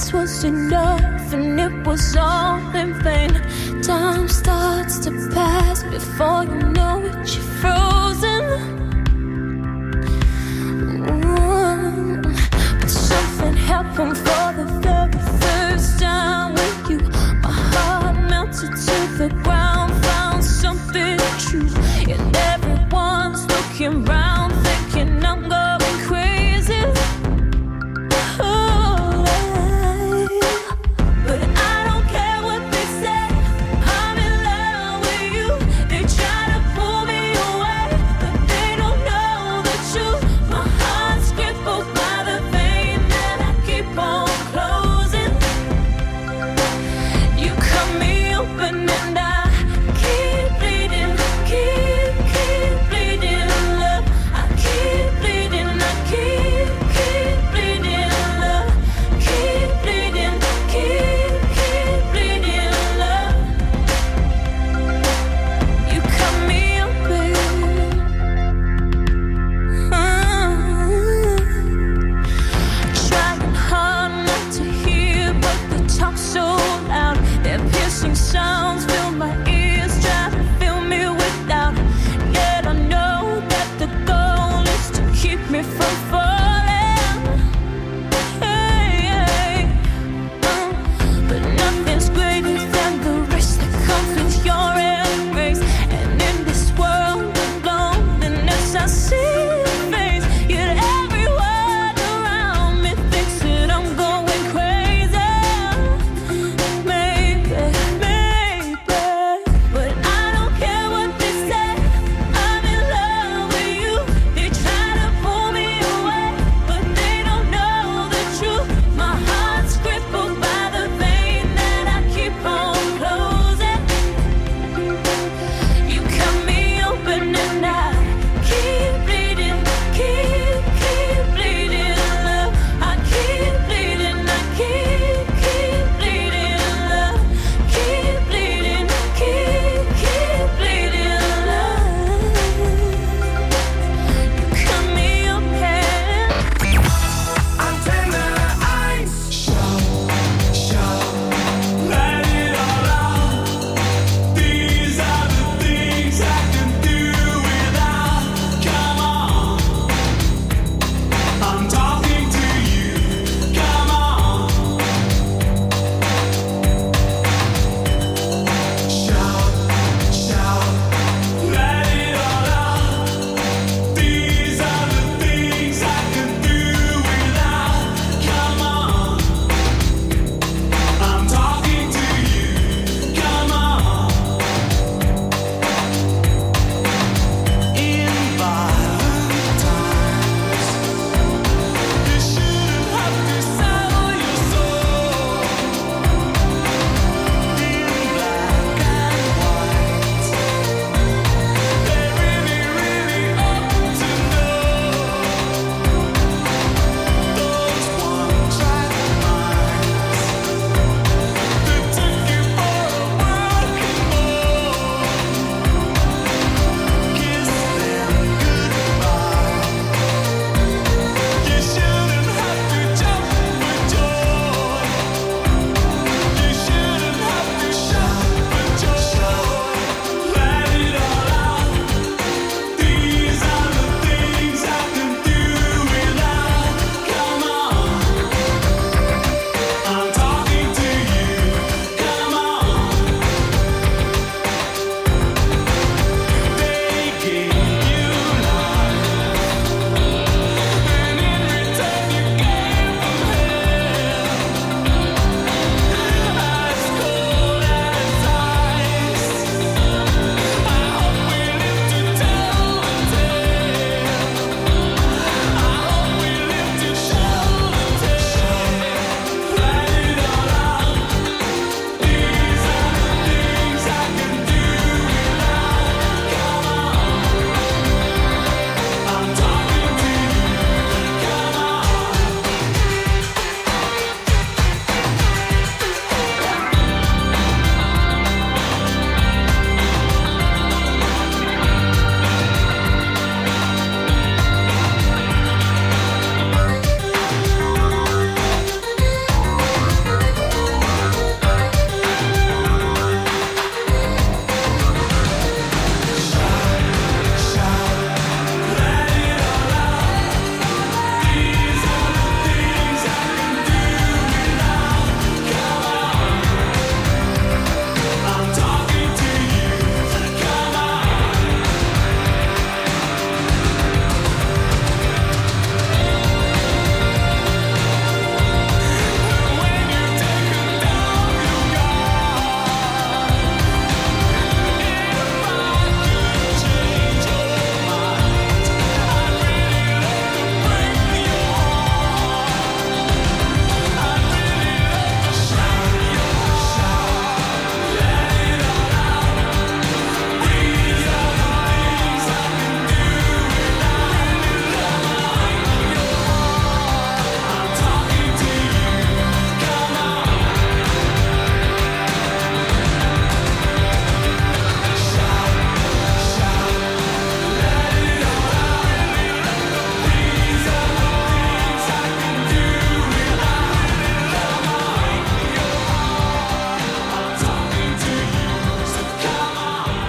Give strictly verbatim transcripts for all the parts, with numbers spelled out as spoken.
this was enough and it was all in vain. Time starts to pass before you know it, you're frozen. Ooh. But something happened for the very first time with you. My heart melted to the ground, found something true. And everyone's looking round, thinking I'm going crazy. Oh, but I don't care what they say. I'm in love with you. They try to pull me away, but they don't know the truth. My heart's crippled by the vein that I keep on closing. You cut me open and I keep bleeding, keep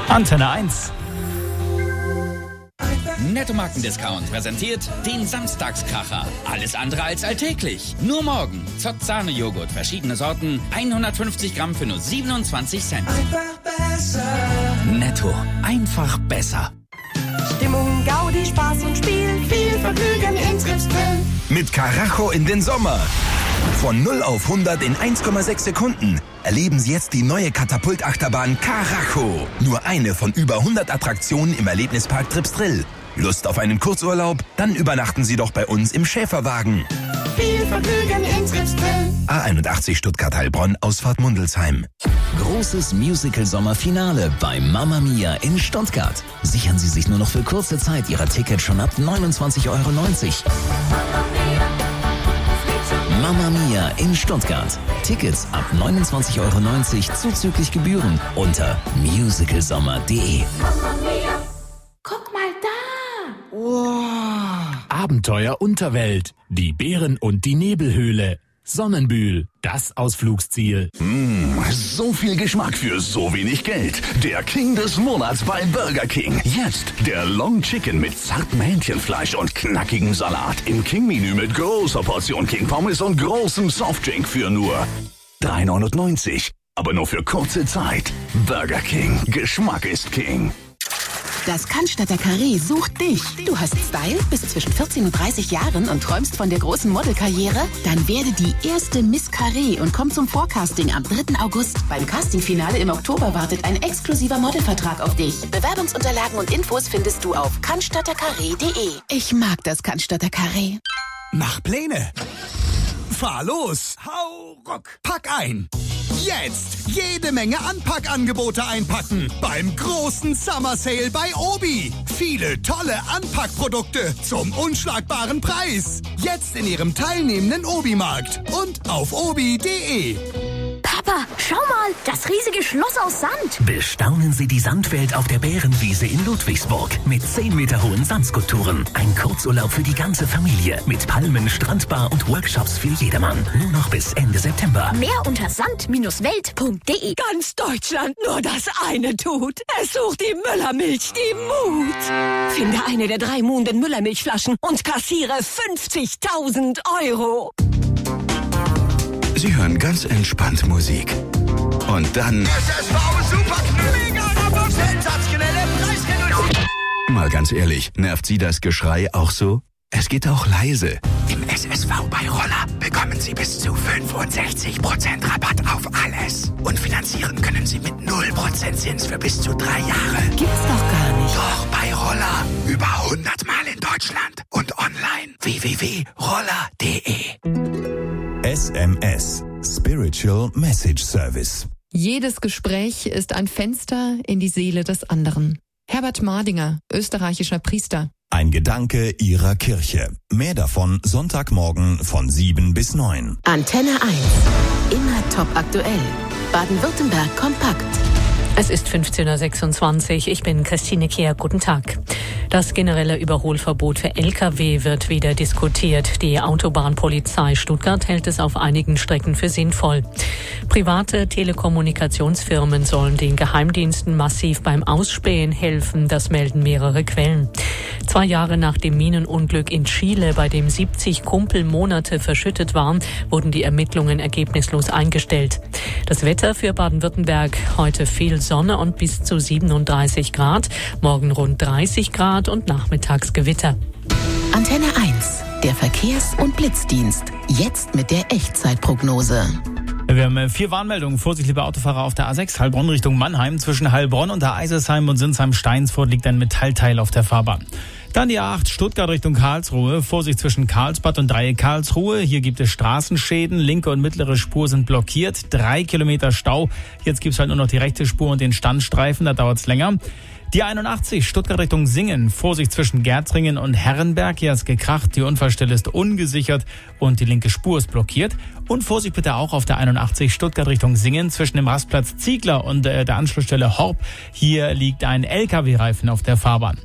Antenne eins. Netto Marken-Discount präsentiert den Samstagskracher. Alles andere als alltäglich. Nur morgen. Zott Sahne-Joghurt, verschiedene Sorten, hundertfünfzig Gramm für nur siebenundzwanzig Cent. Einfach besser. Netto. Einfach besser. Stimmung, Gaudi, Spaß und Spiel. Viel Vergnügen in Tripsdrill. Mit Karacho in den Sommer. Von null auf hundert in eins Komma sechs Sekunden. Erleben Sie jetzt die neue Katapultachterbahn Karacho. Nur eine von über hundert Attraktionen im Erlebnispark Tripsdrill. Lust auf einen Kurzurlaub? Dann übernachten Sie doch bei uns im Schäferwagen. Viel Vergnügen in Tripsdrill. A einundachtzig Stuttgart-Heilbronn, Ausfahrt Mundelsheim. Großes Musical-Sommerfinale bei Mamma Mia in Stuttgart. Sichern Sie sich nur noch für kurze Zeit Ihrer Tickets schon ab neunundzwanzig Euro neunzig. Mamma Mia in Stuttgart. Tickets ab neunundzwanzig Euro neunzig zuzüglich Gebühren unter musicalsommer punkt de. Guck mal da. Wow. Abenteuer Unterwelt. Die Bären und die Nebelhöhle. Sonnenbühl, das Ausflugsziel. Mmh, so viel Geschmack für so wenig Geld. Der King des Monats bei Burger King. Jetzt der Long Chicken mit zartem Hähnchenfleisch und knackigem Salat. Im King-Menü mit großer Portion King Pommes und großem Softdrink für nur drei neunundneunzig. Aber nur für kurze Zeit. Burger King. Geschmack ist King. Das Cannstatter Carré sucht dich. Du hast Style, bist zwischen vierzehn und dreißig Jahren und träumst von der großen Modelkarriere? Dann werde die erste Miss Carré und komm zum Vorcasting am dritten August. Beim Castingfinale im Oktober wartet ein exklusiver Modelvertrag auf dich. Bewerbungsunterlagen und Infos findest du auf cannstattercarré punkt de. Ich mag das Cannstatter Carré. Mach Pläne. Fahr los. Hau ruck. Pack ein. Jetzt jede Menge Anpackangebote einpacken beim großen Summer Sale bei Obi. Viele tolle Anpackprodukte zum unschlagbaren Preis. Jetzt in Ihrem teilnehmenden Obi-Markt und auf obi punkt de. Papa, schau mal, das riesige Schloss aus Sand. Bestaunen Sie die Sandwelt auf der Bärenwiese in Ludwigsburg mit zehn Meter hohen Sandskulpturen. Ein Kurzurlaub für die ganze Familie mit Palmen, Strandbar und Workshops für jedermann. Nur noch bis Ende September. Mehr unter sand Welt punkt de. Ganz Deutschland nur das eine tut. Es sucht die Müllermilch, die Mut. Finde eine der drei muhenden Müllermilchflaschen und kassiere fünfzigtausend Euro. Sie hören ganz entspannt Musik. Und dann... S S V Super Knüller, sensationelle Preisreduktion. Mal ganz ehrlich, nervt Sie das Geschrei auch so? Es geht auch leise. Im S S V bei Roller bekommen Sie bis zu fünfundsechzig Prozent Rabatt auf alles. Und finanzieren können Sie mit null Prozent Zins für bis zu drei Jahre. Gibt's doch gar nicht. Doch, bei Roller. Über hundert Mal in Deutschland. Und online. w w w punkt roller punkt de. S M S, Spiritual Message Service. Jedes Gespräch ist ein Fenster in die Seele des anderen. Herbert Mardinger, österreichischer Priester. Ein Gedanke Ihrer Kirche. Mehr davon Sonntagmorgen von sieben bis neun. Antenne eins. Immer top aktuell. Baden-Württemberg kompakt. Es ist fünfzehn Uhr sechsundzwanzig. Ich bin Christine Kehr. Guten Tag. Das generelle Überholverbot für L K W wird wieder diskutiert. Die Autobahnpolizei Stuttgart hält es auf einigen Strecken für sinnvoll. Private Telekommunikationsfirmen sollen den Geheimdiensten massiv beim Ausspähen helfen. Das melden mehrere Quellen. Zwei Jahre nach dem Minenunglück in Chile, bei dem siebzig Kumpel Monate verschüttet waren, wurden die Ermittlungen ergebnislos eingestellt. Das Wetter für Baden-Württemberg: heute viel Sonne und bis zu siebenunddreißig Grad, morgen rund dreißig Grad und nachmittags Gewitter. Antenne eins, der Verkehrs- und Blitzdienst. Jetzt mit der Echtzeitprognose. Wir haben vier Warnmeldungen. Vorsicht, liebe Autofahrer, auf der A sechs Heilbronn Richtung Mannheim. Zwischen Heilbronn und der Eisersheim und Sinsheim-Steinsfurt liegt ein Metallteil auf der Fahrbahn. Dann die A acht Stuttgart Richtung Karlsruhe. Vorsicht zwischen Karlsbad und Dreieck Karlsruhe. Hier gibt es Straßenschäden. Linke und mittlere Spur sind blockiert. Drei Kilometer Stau. Jetzt gibt's halt nur noch die rechte Spur und den Standstreifen. Da dauert's länger. Die einundachtzig Stuttgart Richtung Singen. Vorsicht zwischen Gerzringen und Herrenberg. Hier ist gekracht. Die Unfallstelle ist ungesichert und die linke Spur ist blockiert. Und Vorsicht bitte auch auf der einundachtzig Stuttgart Richtung Singen zwischen dem Rastplatz Ziegler und äh, der Anschlussstelle Horb. Hier liegt ein L K W-Reifen auf der Fahrbahn.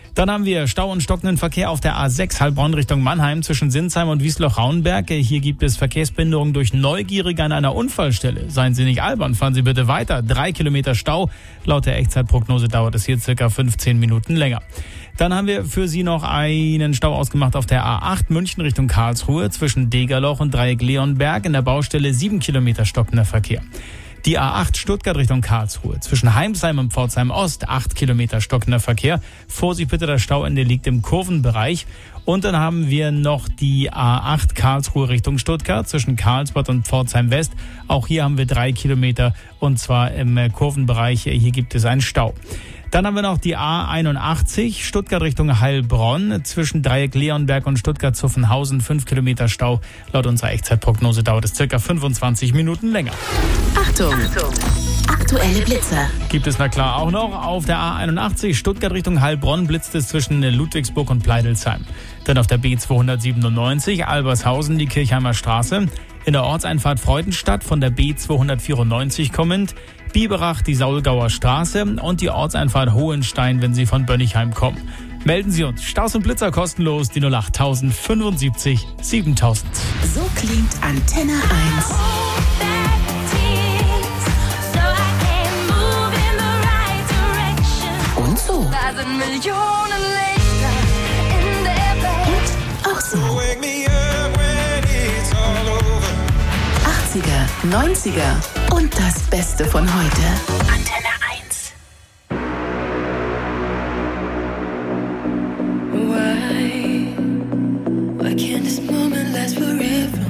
Dann haben wir Stau und stockenden Verkehr auf der A sechs Heilbronn Richtung Mannheim zwischen Sinsheim und Wiesloch-Rauenberg. Hier gibt es Verkehrsbehinderung durch Neugierige an einer Unfallstelle. Seien Sie nicht albern, fahren Sie bitte weiter. Drei Kilometer Stau. Laut der Echtzeitprognose dauert es hier circa fünfzehn Minuten länger. Dann haben wir für Sie noch einen Stau ausgemacht auf der A acht München Richtung Karlsruhe zwischen Degerloch und Dreieck Leonberg. In der Baustelle sieben Kilometer stockender Verkehr. Die A acht Stuttgart Richtung Karlsruhe zwischen Heimsheim und Pforzheim Ost, acht Kilometer stockender Verkehr. Vorsicht bitte, das Stauende liegt im Kurvenbereich. Und dann haben wir noch die A acht Karlsruhe Richtung Stuttgart zwischen Karlsbad und Pforzheim West. Auch hier haben wir drei Kilometer und zwar im Kurvenbereich. Hier gibt es einen Stau. Dann haben wir noch die A einundachtzig, Stuttgart Richtung Heilbronn, zwischen Dreieck Leonberg und Stuttgart-Zuffenhausen, fünf Kilometer Stau. Laut unserer Echtzeitprognose dauert es circa fünfundzwanzig Minuten länger. Achtung! Achtung. Aktuelle Blitzer. Gibt es na klar auch noch. Auf der A einundachtzig, Stuttgart Richtung Heilbronn, blitzt es zwischen Ludwigsburg und Pleidelsheim. Dann auf der B zweihundertsiebenundneunzig, Albershausen, die Kirchheimer Straße. In der Ortseinfahrt Freudenstadt von der B zweihundertvierundneunzig kommend. Biberach, die Saulgauer Straße und die Ortseinfahrt Hohenstein, wenn Sie von Bönnigheim kommen. Melden Sie uns. Staus und Blitzer kostenlos, die null acht fünfundsiebzig siebentausend. So klingt Antenne eins. Und so. Da sind Millionen Lichter in der Welt. Und auch so. achtziger, neunziger und das Beste von heute. Antenne eins. Why, why can't this moment last forever?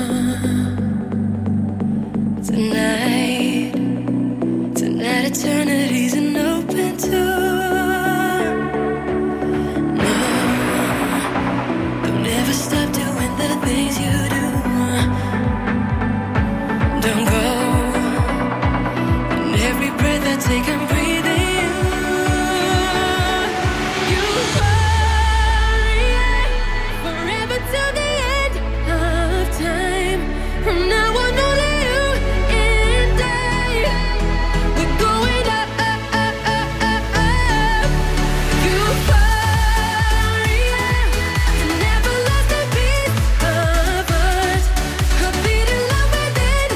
Tonight, tonight eternity's an open door. No, don't ever stop doing the things you do. Don't go. And every breath I take, I'm breathing. You hurry forever till the end of time. From now on, only you and I. We're going up, up, up, up, up, up. You hurry and never lost a piece of us. A beating love within.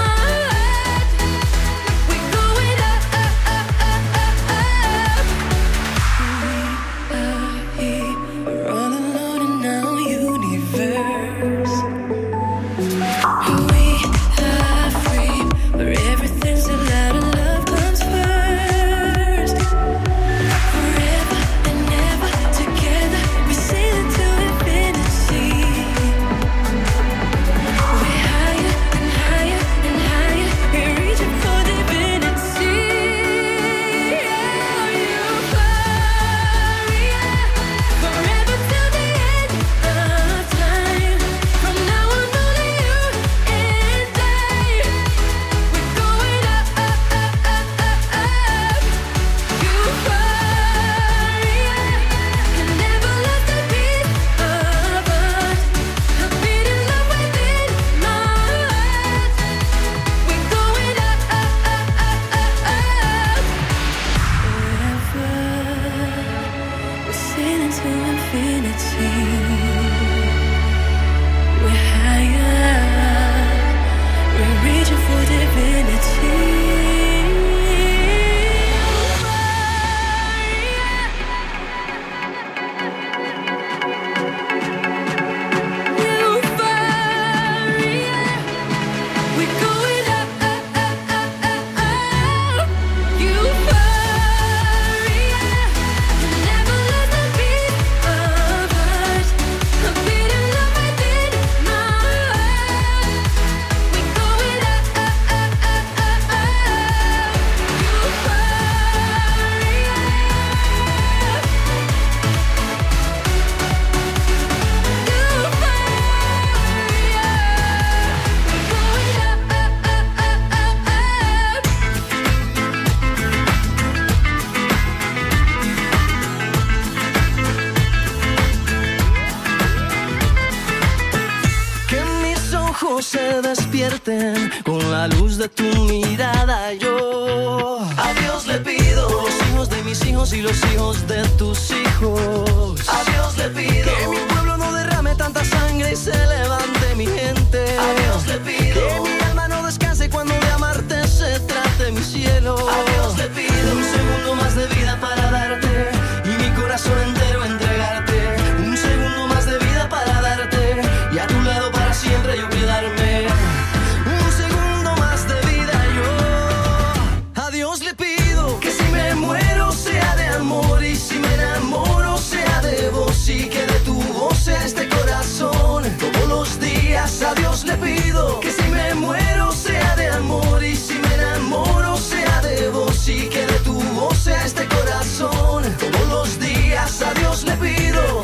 Se despierten con la luz de tu mirada. Yo a Dios le pido los hijos de mis hijos hijos y los hijos de tus hijos. A Dios le pido que mi pueblo no derrame tanta sangre y se levante mi gente. A Dios le pido que mi alma no descanse cuando de amarte se trate mi cielo. A Dios le pido un segundo más de vida para darte y mi corazón entero entregarte. Un segundo más de vida para darte y a tu lado para siempre yo quedarme. Un segundo más de vida yo. A Dios le pido que si me muero sea de amor y si me enamoro sea de vos y que de tu voz sea este corazón todos los días. A Dios le pido que si me muero sea de amor y si me enamoro sea de vos y que de tu voz sea este corazón todos los días. A Dios le pido.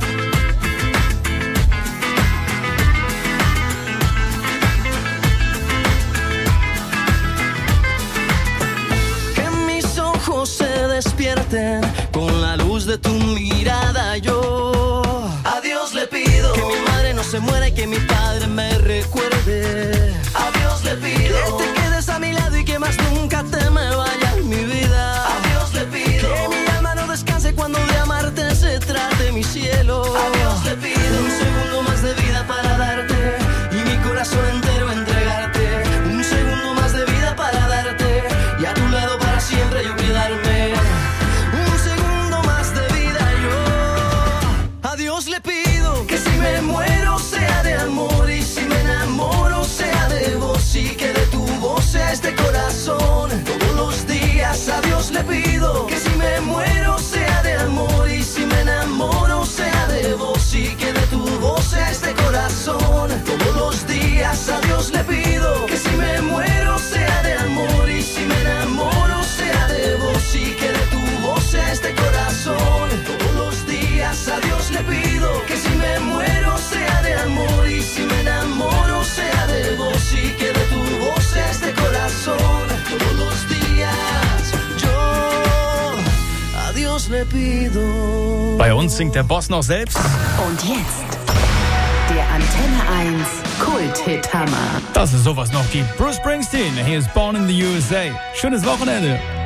Que mis ojos se despierten con la luz de tu mirada yo. A Dios le pido que mi madre no se muera y que mi padre me recuerde. A Dios le pido que te quedes a mi lado y que más nunca te me vayas mi vida. A Dios le pido que mi alma no descanse cuando de amarte se trate mi cielo. A Dios le pido un segundo más de vida para darte y mi corazón entero entregarte. Un segundo más de vida para darte y a tu lado para siempre yo quedarme. Un segundo más de vida yo. A Dios le pido que si me muero sea de amor y si me enamoro sea de vos y que de tu voz sea este corazón todos los días. A Dios le pido que si me muero sea de amor y si me enamoro sea de vos y que de tu voz sea este corazón todos los días. A Dios le pido que si me muero sea de amor y si me enamoro sea de vos y que de tu voz sea este corazón todos los días. A Dios le pido que si me muero sea de amor y si me enamoro sea de vos y que de tu voz sea este corazón todos los días. Yo a Dios le pido. Bei uns singt der Boss noch selbst. Und jetzt der Antenne eins Kult-Hit-Hammer. Dass es sowas noch gibt. Bruce Springsteen, he is born in the U S A. Schönes Wochenende.